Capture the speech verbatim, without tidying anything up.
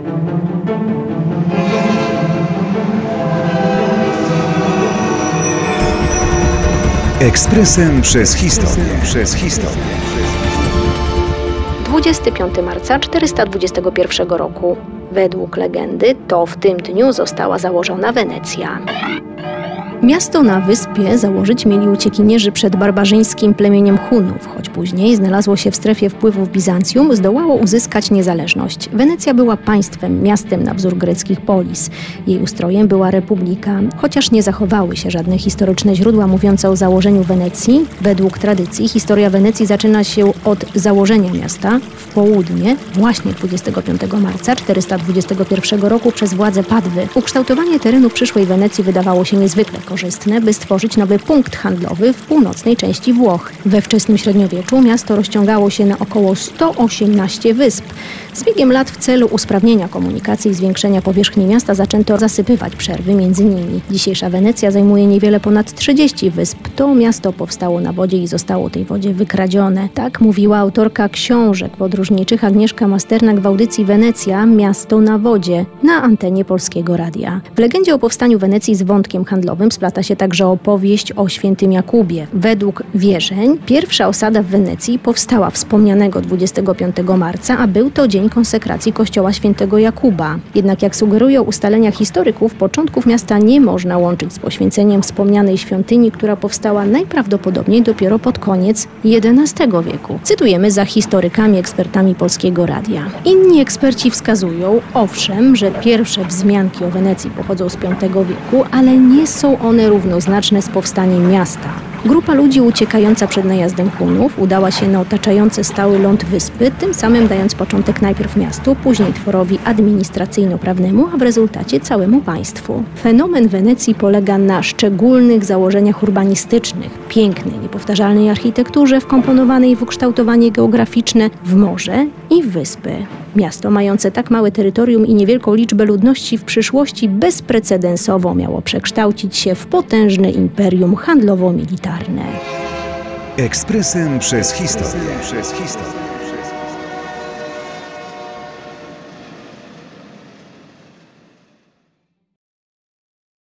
Ekspresem przez historię. Przez historię. dwudziestego piątego marca czterysta dwudziestego pierwszego roku. Według legendy to w tym dniu została założona Wenecja. Miasto na wyspie założyć mieli uciekinierzy przed barbarzyńskim plemieniem Hunów, choć później znalazło się w strefie wpływów Bizancjum, zdołało uzyskać niezależność. Wenecja była państwem, miastem na wzór greckich polis. Jej ustrojem była republika. Chociaż nie zachowały się żadne historyczne źródła mówiące o założeniu Wenecji, według tradycji historia Wenecji zaczyna się od założenia miasta w południe, właśnie dwudziestego piątego marca czterysta dwudziestego pierwszego roku przez władze Padwy. Ukształtowanie terenu przyszłej Wenecji wydawało się niezwykle korzystne, by stworzyć nowy punkt handlowy w północnej części Włoch. We wczesnym średniowieczu miasto rozciągało się na około sto osiemnaście wysp. Z biegiem lat w celu usprawnienia komunikacji i zwiększenia powierzchni miasta zaczęto zasypywać przerwy między nimi. Dzisiejsza Wenecja zajmuje niewiele ponad trzydzieści wysp. To miasto powstało na wodzie i zostało tej wodzie wykradzione. Tak mówiła autorka książek podróżniczych Agnieszka Masternak w audycji Wenecja – Miasto na wodzie na antenie Polskiego Radia. W legendzie o powstaniu Wenecji z wątkiem handlowym splata się także opowieść o świętym Jakubie. Według wierzeń pierwsza osada w Wenecji powstała wspomnianego dwudziestego piątego marca, a był to dzień konsekracji kościoła świętego Jakuba. Jednak jak sugerują ustalenia historyków, początków miasta nie można łączyć z poświęceniem wspomnianej świątyni, która powstała najprawdopodobniej dopiero pod koniec jedenastego wieku. Cytujemy za historykami, ekspertami Polskiego Radia. Inni eksperci wskazują, owszem, że pierwsze wzmianki o Wenecji pochodzą z piątego wieku, ale nie są one równoznaczne z powstaniem miasta. Grupa ludzi uciekająca przed najazdem Hunów udała się na otaczający stały ląd wyspy, tym samym dając początek najpierw miastu, później tworowi administracyjno-prawnemu, a w rezultacie całemu państwu. Fenomen Wenecji polega na szczególnych założeniach urbanistycznych, pięknej, niepowtarzalnej architekturze wkomponowanej w ukształtowanie geograficzne, w morze i w wyspy. Miasto mające tak małe terytorium i niewielką liczbę ludności w przyszłości bezprecedensowo miało przekształcić się w potężne imperium handlowo-militarne. Ekspresem przez historię. Przez historię.